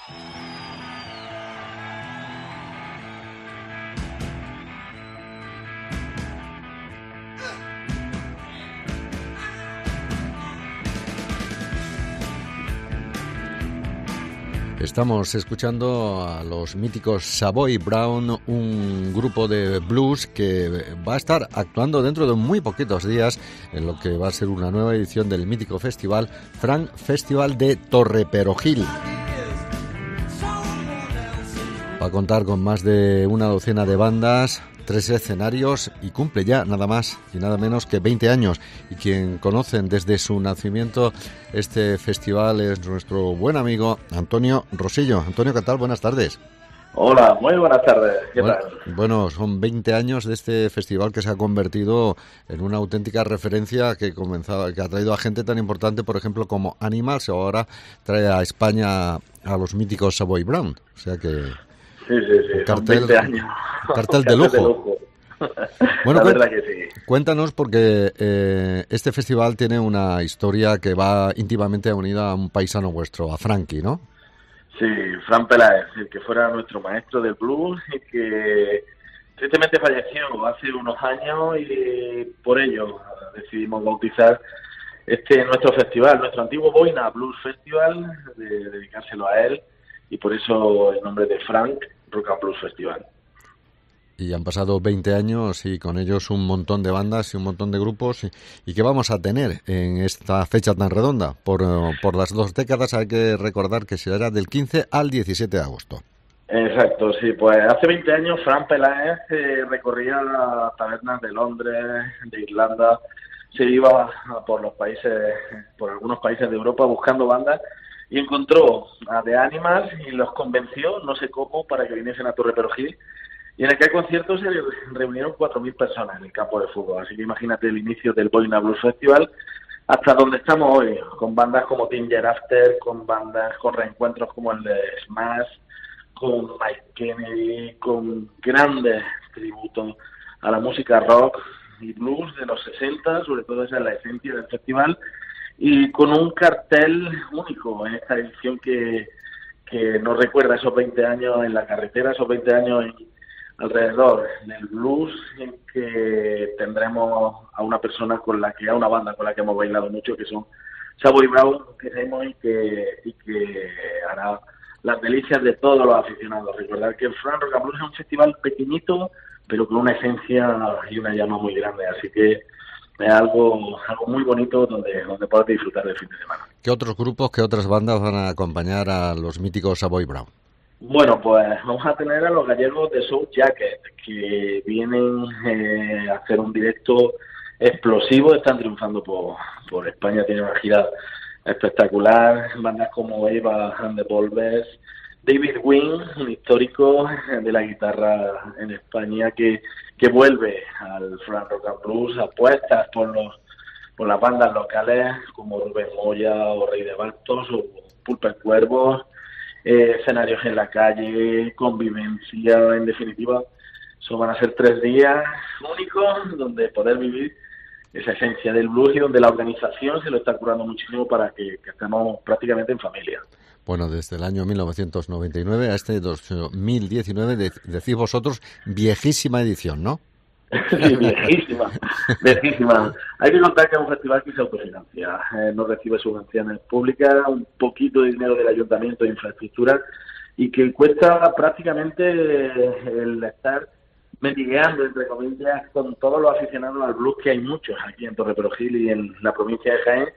Estamos escuchando a los míticos Savoy Brown, un grupo de blues que va a estar actuando dentro de muy poquitos días en lo que va a ser una nueva edición del mítico festival Frank Festival de Torreperogil. Va a contar con más de una docena de bandas, 3 escenarios y cumple ya nada más y nada menos que 20 años. Y quien conocen desde su nacimiento este festival es nuestro buen amigo Antonio Rosillo. Antonio, ¿qué tal? Buenas tardes. Hola, muy buenas tardes. ¿Qué tal? Bueno, son 20 años de este festival que se ha convertido en una auténtica referencia que ha traído a gente tan importante, por ejemplo, como Animals, o ahora trae a España a los míticos Savoy Brown. O sea que... Sí, cartel, 20 años. Cartel de lujo. Bueno, la verdad que sí. Cuéntanos, porque este festival tiene una historia que va íntimamente unida a un paisano vuestro, a Frankie, ¿no? Sí, Fran Peláez, el que fuera nuestro maestro del blues y que tristemente falleció hace unos años, y por ello decidimos bautizar nuestro festival, nuestro antiguo Boina Blues Festival, dedicárselo a él, y por eso el nombre de Frank Rock and Blues Festival. Y han pasado 20 años y con ellos un montón de bandas y un montón de grupos. ¿Y qué vamos a tener en esta fecha tan redonda? Por las 2 décadas hay que recordar que será del 15 al 17 de agosto. Exacto, sí. Pues hace 20 años Fran Peláez recorría las tabernas de Londres, de Irlanda, se iba por algunos países de Europa buscando bandas, y encontró a The Animals y los convenció, no sé cómo, para que viniesen a Torreperogil. Y en aquel concierto se reunieron 4.000 personas en el campo de fútbol. Así que imagínate el inicio del Boina Blues Festival hasta donde estamos hoy, con bandas como Ginger After, con reencuentros como el de Smash, con Mike Kennedy, con grandes tributos a la música rock y blues de los 60, sobre todo esa es la esencia del festival, y con un cartel único en esta edición que nos recuerda esos 20 años en la carretera, esos 20 años alrededor del blues, en que tendremos a una banda con la que hemos bailado mucho, que son Savoy Brown, que sabemos y que hará las delicias de todos los aficionados. Recordar que el Frank Rock and Blues es un festival pequeñito, pero con una esencia y una llama muy grande, así que es algo muy bonito donde poder disfrutar del fin de semana. ¿Qué otros grupos, qué otras bandas van a acompañar a los míticos Savoy Brown? Bueno, pues vamos a tener a los gallegos de Soul Jacket, que vienen a hacer un directo explosivo, están triunfando por España, tienen una gira espectacular, bandas como Eva and the Volvers, David Wynn, un histórico de la guitarra en España que vuelve al Frank Rock and Blues, apuestas por las bandas locales como Rubén Moya o Rey de Bastos o Pulper Cuervos, escenarios en la calle, convivencia, en definitiva, eso van a ser 3 días únicos donde poder vivir esa esencia del blues y donde la organización se lo está curando muchísimo para que estemos prácticamente en familia. Bueno, desde el año 1999 a este 2019, decís vosotros, viejísima edición, ¿no? Sí, viejísima. Hay que contar que es un festival que se autofinancia, no recibe subvenciones públicas, un poquito de dinero del ayuntamiento de infraestructura, y que cuesta prácticamente el estar metigueando, entre comillas, con todos los aficionados al blues, que hay muchos aquí en Torreperogil y en la provincia de Jaén,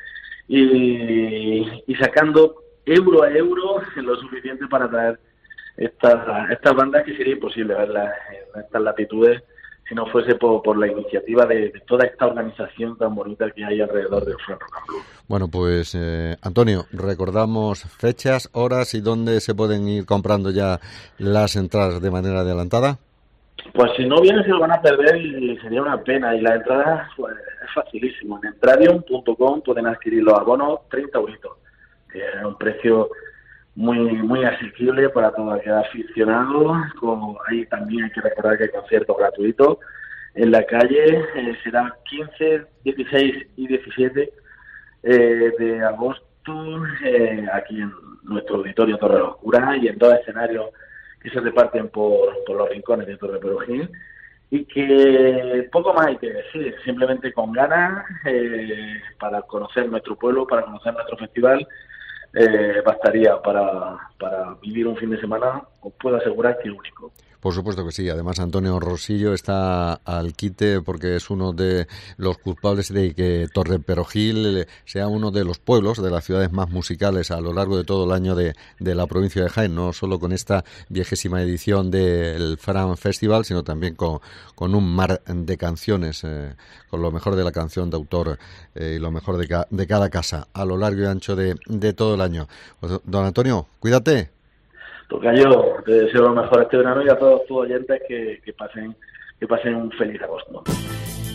y sacando euro a euro lo suficiente para traer estas bandas, que sería imposible verlas en estas latitudes si no fuese por la iniciativa de toda esta organización tan bonita que hay alrededor del Frank Rock and Blues. Bueno, pues Antonio, recordamos fechas, horas y dónde se pueden ir comprando ya las entradas de manera adelantada. Pues si no vienen se lo van a perder y sería una pena. Y la entrada pues, es facilísimo. En entradium.com pueden adquirir los abonos 30 euritos, que es un precio muy asequible para todo aquel aficionado. Como ahí también hay que recordar que hay conciertos gratuitos en la calle. Será 15, 16 y 17 de agosto agosto, aquí en nuestro auditorio Torre Oscura y en 2 escenarios que se reparten por los rincones de Torre Perugín, y que poco más hay que decir, simplemente con ganas para conocer nuestro pueblo, para conocer nuestro festival, bastaría para vivir un fin de semana, os puedo asegurar que único. Por supuesto que sí. Además, Antonio Rosillo está al quite porque es uno de los culpables de que Torre Perogil sea uno de los pueblos, de las ciudades más musicales a lo largo de todo el año de la provincia de Jaén, no solo con esta 20ª edición del Fran Festival, sino también con un mar de canciones, con lo mejor de la canción de autor y lo mejor de cada casa a lo largo y ancho de todo el año. Pues, don Antonio, cuídate. Tocayo, te deseo lo mejor este verano y a todos tus oyentes que pasen un feliz agosto.